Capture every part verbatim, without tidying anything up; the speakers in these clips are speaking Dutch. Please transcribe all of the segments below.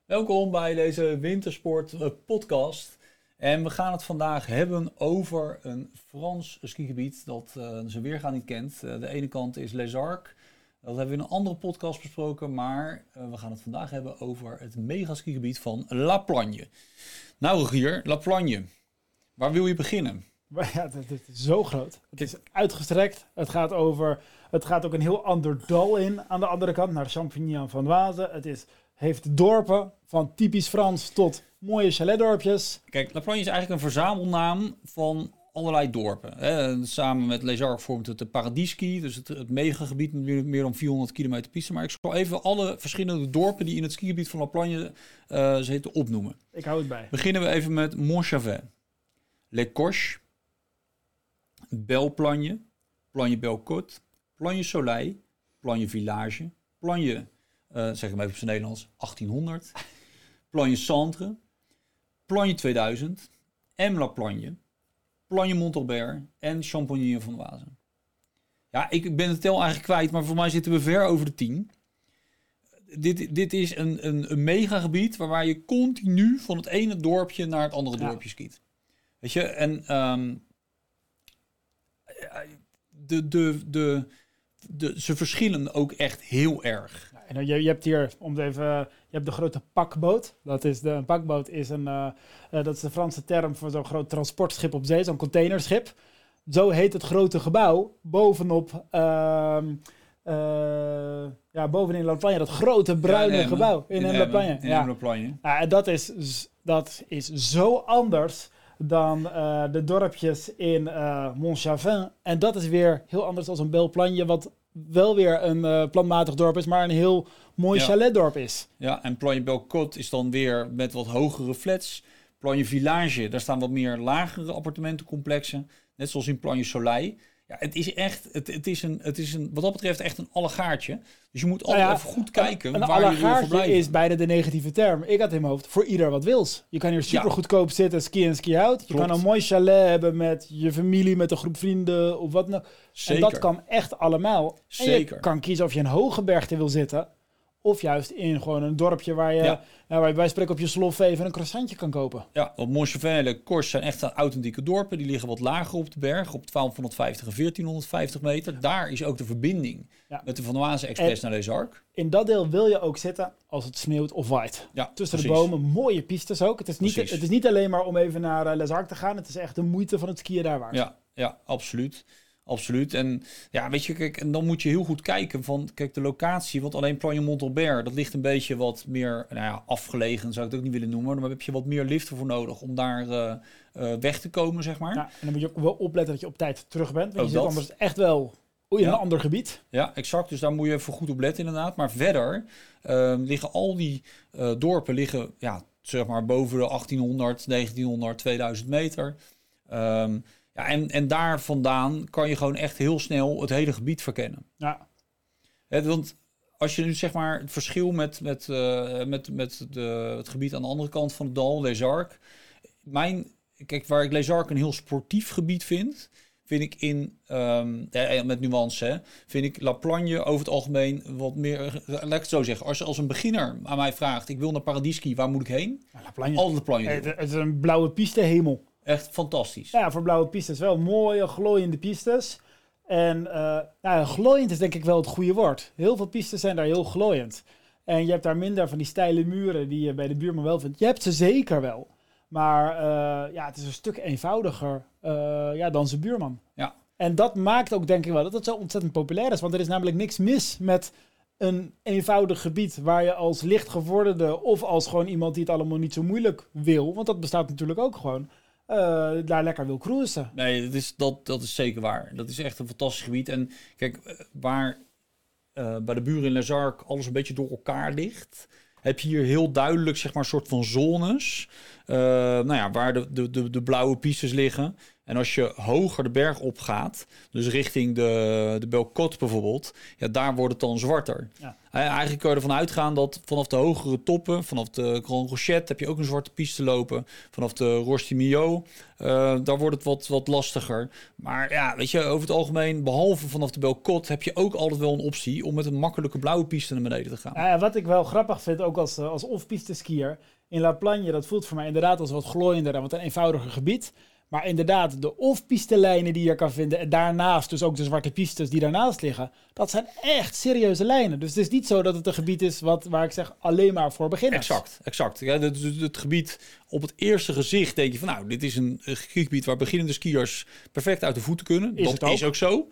Welkom bij deze Wintersport uh, podcast. En we gaan het vandaag hebben over een Frans skigebied dat uh, zijn weerga niet kent. Uh, de ene kant is Les Arcs. Dat hebben we in een andere podcast besproken. Maar uh, we gaan het vandaag hebben over het mega skigebied van La Plagne. Nou Rogier, La Plagne. Waar wil je beginnen? Maar ja, het, het is zo groot. Het is uitgestrekt. Het gaat over. Het gaat ook een heel ander dal in aan de andere kant, naar Champigny-en-Vanoise. Het is, heeft dorpen van typisch Frans tot mooie chaletdorpjes. Kijk, La Plagne is eigenlijk een verzamelnaam van allerlei dorpen. Hè. Samen met Les Arcs vormt het de Paradis-ski, dus het, het megagebied met meer, meer dan vierhonderd kilometer piste. Maar ik zal even alle verschillende dorpen die in het skigebied van La Plagne uh, zitten opnoemen. Ik hou het bij. Beginnen we even met Montchavet, Les Corches, Belle-Plagne, Plagne-Bellecote, Plagne-Soleil, Plagne-Village, Plagne, uh, zeg hem even op zijn Nederlands, achttienhonderd, Plagne-Centre, Plagne tweeduizend, M. La Plagne, Plagne-Montalbert en Champigny-en-Vanoise. Ja, ik ben het tel eigenlijk kwijt, maar voor mij zitten we ver over de tien. Dit, dit is een, een, een megagebied waar je continu van het ene dorpje naar het andere ja. dorpje skiet. Weet je, en um, de, de, de, de, ze verschillen ook echt heel erg. Ja, en je, je hebt hier, om het even, je hebt de grote pakboot. Dat is de, een pakboot is een, uh, uh, dat is de Franse term voor zo'n groot transportschip op zee, zo'n containerschip. Zo heet het grote gebouw bovenop, uh, uh, ja, bovenin La Plagne, dat grote bruine ja, gebouw in, in, in La Plagne. In ja. La Plagne. Ja, en dat is, dat is zo anders dan uh, de dorpjes in uh, Montchavin. En dat is weer heel anders dan een Belle-Plagne, wat wel weer een uh, planmatig dorp is, maar een heel mooi ja. chaletdorp is. Ja, en Plagne-Bellecote is dan weer met wat hogere flats. Plagne-Village, daar staan wat meer lagere appartementencomplexen. Net zoals in Plagne-Soleil. Ja, het is echt, het, het, is een, het is een, wat dat betreft echt een allegaartje. Dus je moet altijd nou ja, even goed kijken een, een waar je wil verblijven. Is bijna de negatieve term. Ik had in mijn hoofd, voor ieder wat wils. Je kan hier super ja. goedkoop zitten, ski en ski out. Je Klopt. kan een mooi chalet hebben met je familie, met een groep vrienden of wat dan ook. En dat kan echt allemaal. Zeker. En je kan kiezen of je in Hogebergte wil zitten, of juist in gewoon een dorpje waar je, ja. Ja, waar je bij spreken op je slof even een croissantje kan kopen. Ja, op Montchavet en Les Corches zijn echt authentieke dorpen. Die liggen wat lager op de berg, op twaalfhonderdvijftig en veertienhonderdvijftig meter. Daar is ook de verbinding ja. met de Vanoise Express en naar Les Arcs. In dat deel wil je ook zitten als het sneeuwt of waait. Ja, Tussen precies. de bomen, mooie pistes ook. Het is, niet, het is niet alleen maar om even naar uh, Les Arcs te gaan. Het is echt de moeite van het skiën daar waard. Ja, ja, absoluut. Absoluut. En ja, weet je, kijk, en dan moet je heel goed kijken van, kijk, de locatie, want alleen Plagne-Montalbert, dat ligt een beetje wat meer, nou ja, afgelegen, zou ik het ook niet willen noemen, maar dan heb je wat meer liften voor nodig om daar uh, uh, weg te komen, zeg maar. Ja, en dan moet je ook wel opletten dat je op tijd terug bent, want ook je zit dat. anders echt wel in ja. een ander gebied. Ja, exact. Dus daar moet je even goed op letten inderdaad. Maar verder uh, liggen al die uh, dorpen liggen, ja, zeg maar boven de achttienhonderd, negentienhonderd, tweeduizend meter. Um, Ja, en, en daar vandaan kan je gewoon echt heel snel het hele gebied verkennen. Ja. Het, want als je nu zeg maar het verschil met, met, uh, met, met de, het gebied aan de andere kant van het dal, Les Arcs. Mijn, kijk, waar ik Les Arcs een heel sportief gebied vind, vind ik in, um, ja, met nuance, hè, vind ik La Plagne over het algemeen wat meer, laat ik het zo zeggen. Als je als een beginner aan mij vraagt, ik wil naar Paradis-ski, waar moet ik heen? Ja, La Plagne. Altijd La Plagne. Het, het is een blauwe piste hemel. Echt fantastisch. Ja, voor blauwe pistes wel mooie, glooiende pistes. En uh, nou, glooiend is denk ik wel het goede woord. Heel veel pistes zijn daar heel glooiend. En je hebt daar minder van die steile muren die je bij de buurman wel vindt. Je hebt ze zeker wel. Maar uh, ja, het is een stuk eenvoudiger uh, ja, dan zijn buurman. Ja. En dat maakt ook denk ik wel dat het zo ontzettend populair is. Want er is namelijk niks mis met een eenvoudig gebied waar je als lichtgevorderde of als gewoon iemand die het allemaal niet zo moeilijk wil. Want dat bestaat natuurlijk ook gewoon. Uh, daar lekker wil cruisen. Nee, dat is, dat, dat is zeker waar. Dat is echt een fantastisch gebied. En kijk, waar uh, bij de buren in Les Arcs alles een beetje door elkaar ligt, heb je hier heel duidelijk zeg maar een soort van zones. Uh, nou ja, waar de, de, de, de blauwe pistes liggen. En als je hoger de berg op gaat, dus richting de, de Belcote bijvoorbeeld, ja, daar wordt het dan zwarter. Ja. Eigenlijk kun je ervan uitgaan dat vanaf de hogere toppen, vanaf de Grand Rochette heb je ook een zwarte piste lopen. Vanaf de Roche Millau, uh, daar wordt het wat, wat lastiger. Maar ja, weet je, over het algemeen, behalve vanaf de Belcote, heb je ook altijd wel een optie om met een makkelijke blauwe piste naar beneden te gaan. Ja, wat ik wel grappig vind, ook als, als off-piste skier, in La Plagne, dat voelt voor mij inderdaad als wat glooiender en wat een eenvoudiger gebied. Maar inderdaad, de off-piste lijnen die je kan vinden en daarnaast dus ook de zwarte pistes die daarnaast liggen, dat zijn echt serieuze lijnen. Dus het is niet zo dat het een gebied is wat, waar ik zeg alleen maar voor beginners. Exact, exact. Ja, het, het, het gebied op het eerste gezicht denk je van nou, dit is een skigebied waar beginnende skiers perfect uit de voeten kunnen. Is dat het ook. is ook zo.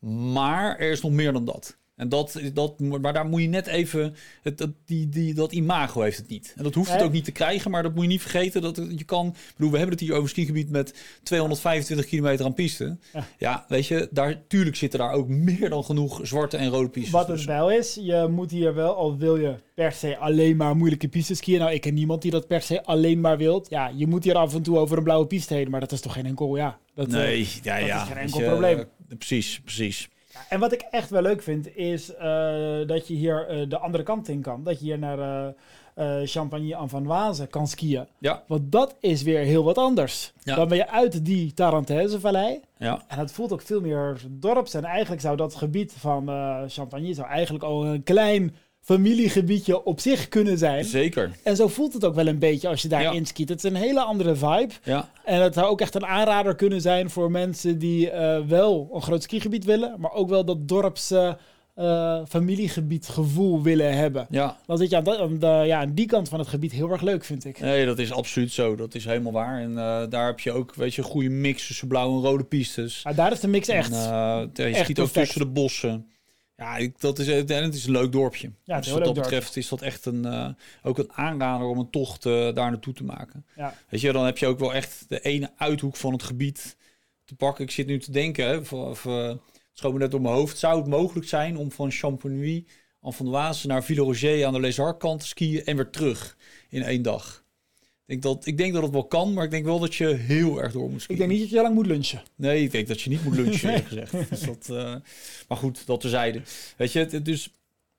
Maar er is nog meer dan dat. En dat, dat, maar daar moet je net even... Het, dat, die, die, dat imago heeft het niet. En dat hoeft het nee. ook niet te krijgen, maar dat moet je niet vergeten. Dat het, je kan... Ik bedoel, we hebben het hier over een skigebied met tweehonderdvijfentwintig kilometer aan piste. Ja. ja, weet je, daar, tuurlijk zitten daar ook meer dan genoeg zwarte en rode pistes. Wat het wel is, je moet hier wel, al wil je per se alleen maar moeilijke pistes skiën. Nou, ik ken niemand die dat per se alleen maar wilt. Ja, je moet hier af en toe over een blauwe piste heen, maar dat is toch geen enkel... Ja, dat, nee, uh, ja, dat ja, is geen enkel je, probleem. Uh, precies, precies. En wat ik echt wel leuk vind, is uh, dat je hier uh, de andere kant in kan. Dat je hier naar uh, uh, Champagny-en-Vanoise kan skiën. Ja. Want dat is weer heel wat anders. Ja. Dan ben je uit die Tarentaise-vallei. Ja. En het voelt ook veel meer dorps. En eigenlijk zou dat gebied van uh, Champagny zou eigenlijk al een klein familiegebiedje op zich kunnen zijn. Zeker. En zo voelt het ook wel een beetje als je daarin ja. skiet. Het is een hele andere vibe. Ja. En het zou ook echt een aanrader kunnen zijn voor mensen die uh, wel een groot skigebied willen, maar ook wel dat dorps uh, uh, familiegebied gevoel willen hebben. Ja. Dan zit je aan, de, aan, de, ja, aan die kant van het gebied heel erg leuk, vind ik. Nee, dat is absoluut zo. Dat is helemaal waar. En uh, daar heb je ook, weet je, een goede mix tussen blauwe en rode pistes. Maar daar is de mix echt. En, uh, je echt schiet ook tussen de bossen. Ja, ik, dat is, en het is een leuk dorpje. Ja, dus wat dat betreft is dat echt een, uh, ook een aanrader om een tocht uh, daar naartoe te maken. Ja. Weet je, dan heb je ook wel echt de ene uithoek van het gebied te pakken. Ik zit nu te denken, hè, of, of, uh, het schoot me net door mijn hoofd. Zou het mogelijk zijn om van Champagny en Vanoise naar Villeroger aan de Les Arcs kant te skiën en weer terug in één dag? Ik denk, dat, ik denk dat het wel kan, maar ik denk wel dat je heel erg door moet skiën. Ik denk niet dat je lang moet lunchen. Nee, ik denk dat je niet moet lunchen, eerlijk gezegd. Dus dat, uh, maar goed, dat terzijde. Weet je, het, dus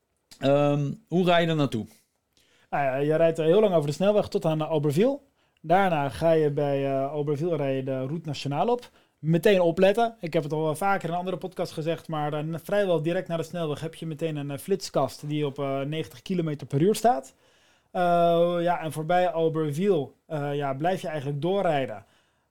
um, hoe rij je er naartoe? Nou ja, je rijdt heel lang over de snelweg tot aan Auberville. Daarna ga je bij uh, Auberville rijden de Route Nationale op. Meteen opletten. Ik heb het al vaker in een andere podcast gezegd, maar uh, vrijwel direct naar de snelweg heb je meteen een uh, flitskast die op uh, negentig kilometer per uur staat. Uh, ja, en voorbij Auberville uh, ja, blijf je eigenlijk doorrijden.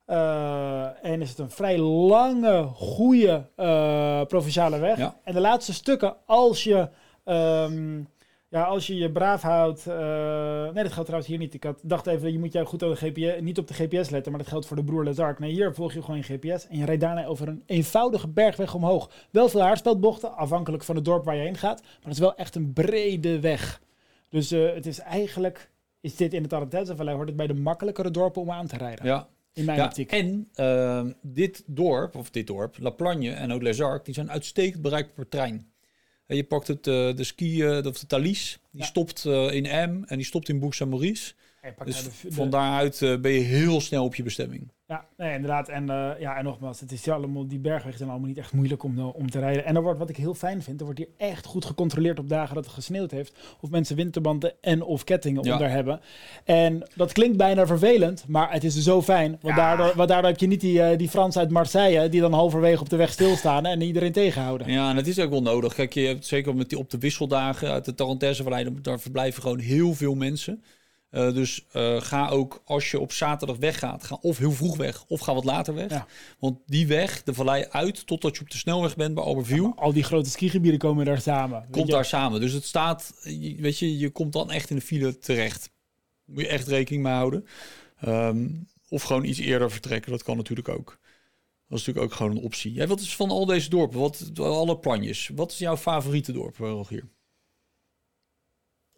Uh, en is het een vrij lange, goede uh, provinciale weg. Ja. En de laatste stukken, als je um, ja, als je, je braaf houdt... Uh, nee, dat geldt trouwens hier niet. Ik had, dacht even, je moet jou goed op de G P S, niet op de G P S letten, maar dat geldt voor de Broer Les Arcs. Nee, hier volg je gewoon je G P S en je rijdt daarna over een eenvoudige bergweg omhoog. Wel veel haarspeldbochten, afhankelijk van het dorp waar je heen gaat. Maar het is wel echt een brede weg. Dus uh, het is eigenlijk, is dit in het Tarentaise-vallei, hoort het bij de makkelijkere dorpen om aan te rijden. Ja. In mijn ja, optiek. En uh, dit dorp, of dit dorp, La Plagne en ook Les Arcs, die zijn uitstekend bereikbaar per trein. En je pakt het, uh, de ski, uh, of de Thalys, die ja. stopt uh, in M en die stopt in Bourg-Saint-Maurice. Dus de, de... van daaruit uh, ben je heel snel op je bestemming. Ja, nee, inderdaad. En, uh, ja, en nogmaals, het is allemaal, die bergwegen zijn allemaal niet echt moeilijk om, uh, om te rijden. En er wordt, wat ik heel fijn vind, er wordt hier echt goed gecontroleerd op dagen dat het gesneeuwd heeft. Of mensen winterbanden en of kettingen ja. onder hebben. En dat klinkt bijna vervelend, maar het is zo fijn. Want, ja. daardoor, want daardoor heb je niet die, uh, die Fransen uit Marseille die dan halverwege op de weg stilstaan en iedereen tegenhouden. Ja, en het is ook wel nodig. Kijk, je hebt zeker met die op de wisseldagen uit de Tarentaise-vallei, daar verblijven gewoon heel veel mensen. Uh, dus uh, ga ook als je op zaterdag weggaat, ga of heel vroeg weg of ga wat later weg. Ja. Want die weg, de vallei uit, totdat je op de snelweg bent bij Auberville. Ja, al die grote skigebieden komen daar samen. Komt daar samen. Dus het staat, weet je, je komt dan echt in de file terecht. Moet je echt rekening mee houden. Um, of gewoon iets eerder vertrekken, dat kan natuurlijk ook. Dat is natuurlijk ook gewoon een optie. Ja, wat is van al deze dorpen, wat, alle planjes, wat is jouw favoriete dorp, Rogier?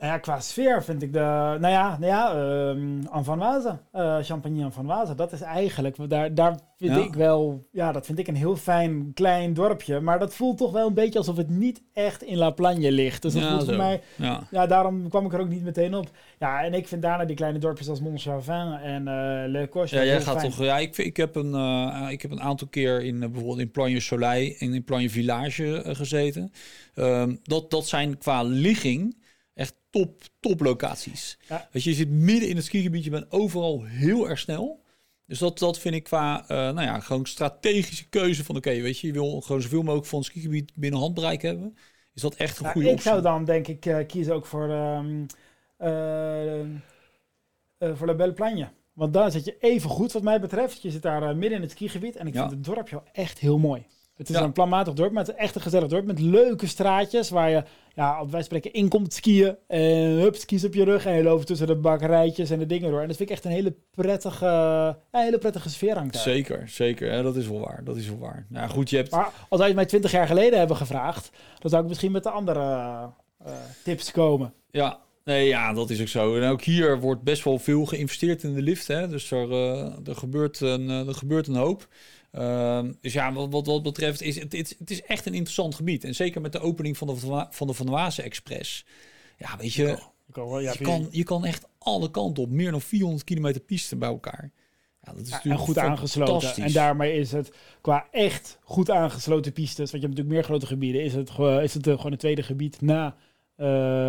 Ja, qua sfeer vind ik de... Nou ja, nou ja uh, Anvanoise, uh, Champagny Anvanoise, dat is eigenlijk... Daar, daar vind ja. ik wel... Ja, dat vind ik een heel fijn klein dorpje. Maar dat voelt toch wel een beetje alsof het niet echt in La Plagne ligt. Dus dat ja, voelt zo. voor mij... Ja. ja, daarom kwam ik er ook niet meteen op. Ja, en ik vind daarna die kleine dorpjes als Montchavin en uh, Le Coche... Ja, jij gaat fijn. toch... Ja, ik, ik, heb een, uh, ik heb een aantal keer in uh, bijvoorbeeld in Plagny-Soleil en in Plagny-Village uh, gezeten. Um, dat, dat zijn qua ligging... Echt top, top locaties. Ja. Weet je, je zit midden in het skigebied, je bent overal heel erg snel. Dus dat, dat vind ik qua, uh, nou ja, gewoon strategische keuze van, oké, okay, weet je, je wil gewoon zoveel mogelijk van het skigebied binnen handbereik hebben. Is dat echt een ja, goede ik optie? Ik zou dan, denk ik, uh, kiezen ook voor, um, uh, uh, voor La Belle Plagne. Want daar zit je even goed, wat mij betreft. Je zit daar uh, midden in het skigebied en ik ja. vind het dorpje wel echt heel mooi. Het is ja. een planmatig dorp, maar het is echt een gezellig dorp met leuke straatjes waar je, ja, op wij spreken, in komt skiën. En hup, skis op je rug en je loopt tussen de bakkerijtjes en de dingen door. En dat vind ik echt een hele prettige, ja, hele prettige sfeer hangt daar. Zeker, zeker. Ja, dat is wel waar. Dat is wel waar. Nou goed, je hebt... Maar als wij het mij twintig jaar geleden hebben gevraagd, dan zou ik misschien met de andere uh, tips komen. Ja. Nee, ja, dat is ook zo. En ook hier wordt best wel veel geïnvesteerd in de lift. Hè? Dus er, uh, er, gebeurt een, uh, er gebeurt een hoop. Uh, dus ja, wat, wat, wat betreft is het, het, het is echt een interessant gebied. En zeker met de opening van de van de Vanoise Express. Ja, weet je, ik kan, ja, je, kan, je kan echt alle kanten op. Meer dan vierhonderd kilometer piste bij elkaar. Ja, dat is ja, natuurlijk en goed aangesloten. En daarmee is het qua echt goed aangesloten pistes, want je hebt natuurlijk meer grote gebieden, is het, is het gewoon een tweede gebied na, uh,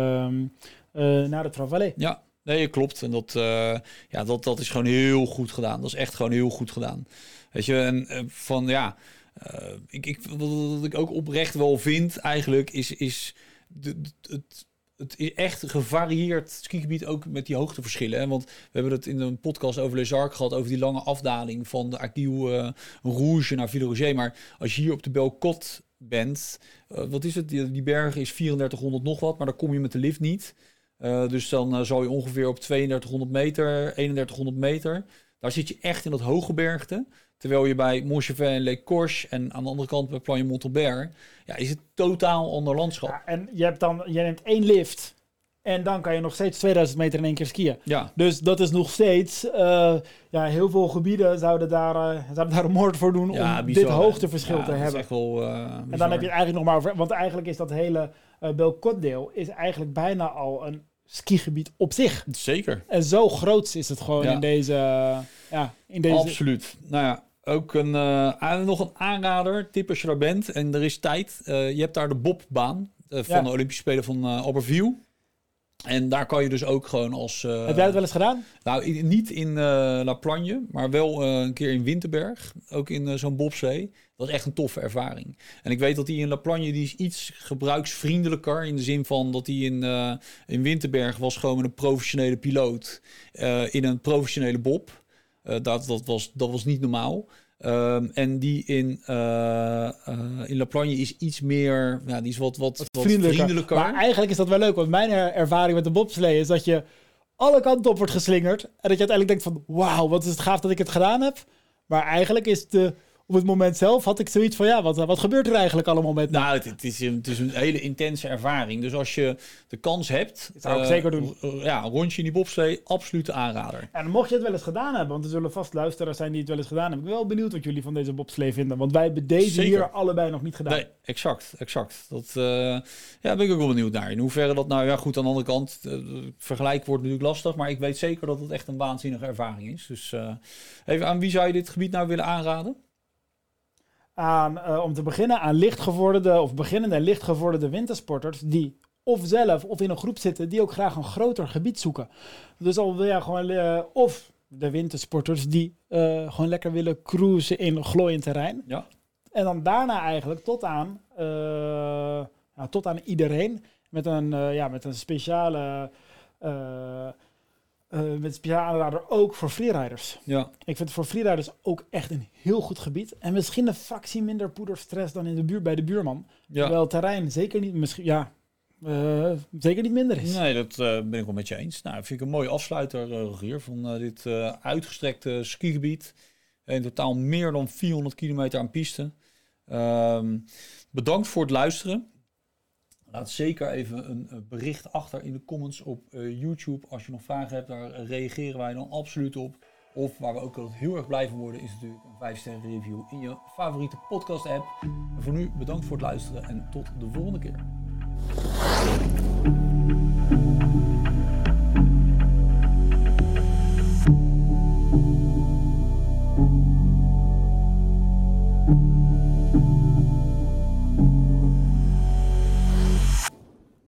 uh, na de Travallée. Ja. Nee, klopt. En dat, uh, ja, dat, dat is gewoon heel goed gedaan. Dat is echt gewoon heel goed gedaan. Weet je, en uh, van ja, uh, ik, ik, wat ik ook oprecht wel vind eigenlijk, is, is de, de, het, het is echt gevarieerd skigebied ook met die hoogteverschillen. Hè? Want we hebben het in een podcast over Les Arcs gehad, over die lange afdaling van de Aiguille uh, Rouge naar Villeroger. Maar als je hier op de Belle Côte bent, uh, wat is het? Die, die berg is vierentdertighonderd nog wat, maar daar kom je met de lift niet. Uh, dus dan uh, zal je ongeveer op tweeëndertighonderd meter, eenendertighonderd meter. Daar zit je echt in dat hooggebergte. Terwijl je bij Montchavin en Le Corche en aan de andere kant bij Plagny Montalbert, ja, is het totaal ander landschap. Ja, en je hebt dan, je neemt één lift en dan kan je nog steeds tweeduizend meter in één keer skiën. Ja. Dus dat is nog steeds, uh, ja, heel veel gebieden zouden daar, uh, zouden daar een moord voor doen ja, om bizar, dit hoogteverschil ja, te hebben. Echt wel, uh, en dan heb je het eigenlijk nog maar over, want eigenlijk is dat hele uh, Belle Côte deel is eigenlijk bijna al een skigebied op zich. Zeker. En zo groot is het gewoon ja. in deze, uh, ja, in deze... Absoluut. Nou ja, ook een, uh, nog een aanrader, tip als je daar bent en er is tijd. Uh, je hebt daar de bobbaan uh, van ja. de Olympische Spelen van uh, Albertville. En daar kan je dus ook gewoon als... Uh, Heb jij het wel eens gedaan? Nou, in, niet in uh, La Plagne, maar wel uh, een keer in Winterberg. Ook in uh, zo'n bobslee. Dat is echt een toffe ervaring. En ik weet dat die in La Plagne, die is iets gebruiksvriendelijker. In de zin van dat die in, uh, in Winterberg was gewoon een professionele piloot. Uh, in een professionele bob. Uh, dat, dat, was, dat was niet normaal. Um, en die in, uh, uh, in La Plagne is iets meer, ja, die is wat, wat, wat vriendelijker. vriendelijker. Maar eigenlijk is dat wel leuk, want mijn ervaring met de bobslee is dat je alle kanten op wordt geslingerd. En dat je uiteindelijk denkt van, wauw, wat is het gaaf dat ik het gedaan heb. Maar eigenlijk is de... Op het moment zelf had ik zoiets van, ja, wat, wat gebeurt er eigenlijk allemaal met me? Nou, het, het, is, het is een hele intense ervaring. Dus als je de kans hebt... Dat zou ik uh, zeker doen. Uh, ja, een rondje in die bobslee, absolute aanrader. En mocht je het wel eens gedaan hebben, want er zullen vast luisteraars zijn die het wel eens gedaan hebben. Ik ben wel benieuwd wat jullie van deze bobslee vinden. Want wij hebben deze zeker. hier allebei nog niet gedaan. Nee, exact, exact. Dat uh, ja, ben ik ook wel benieuwd naar. In hoeverre dat nou, ja goed, aan de andere kant, uh, vergelijk wordt natuurlijk lastig. Maar ik weet zeker dat het echt een waanzinnige ervaring is. Dus uh, even, aan wie zou je dit gebied nou willen aanraden? Aan, uh, om te beginnen aan lichtgevorderde of beginnende lichtgevorderde wintersporters die of zelf of in een groep zitten die ook graag een groter gebied zoeken. Dus al wil je gewoon uh, of de wintersporters die uh, gewoon lekker willen cruisen in glooiend terrein. Ja. En dan daarna eigenlijk tot aan, uh, nou, tot aan iedereen met een, uh, ja, met een speciale... Uh, Uh, met speciaal aanrader ook voor freeriders. Ja. Ik vind voor freeriders ook echt een heel goed gebied. En misschien een fractie minder poederstress dan in de buurt bij de buurman. Ja. Terwijl het terrein zeker niet, misschien, ja, uh, zeker niet minder is. Nee, dat uh, ben ik wel met je eens. Nou, vind ik een mooie afsluiter, uh, Rogier, van uh, dit uh, uitgestrekte skigebied. In totaal meer dan vierhonderd kilometer aan piste. Um, bedankt voor het luisteren. Laat zeker even een bericht achter in de comments op uh, YouTube. Als je nog vragen hebt, daar reageren wij dan absoluut op. Of waar we ook altijd heel erg blij van worden, is natuurlijk een vijf sterren review in je favoriete podcast app. En voor nu bedankt voor het luisteren en tot de volgende keer.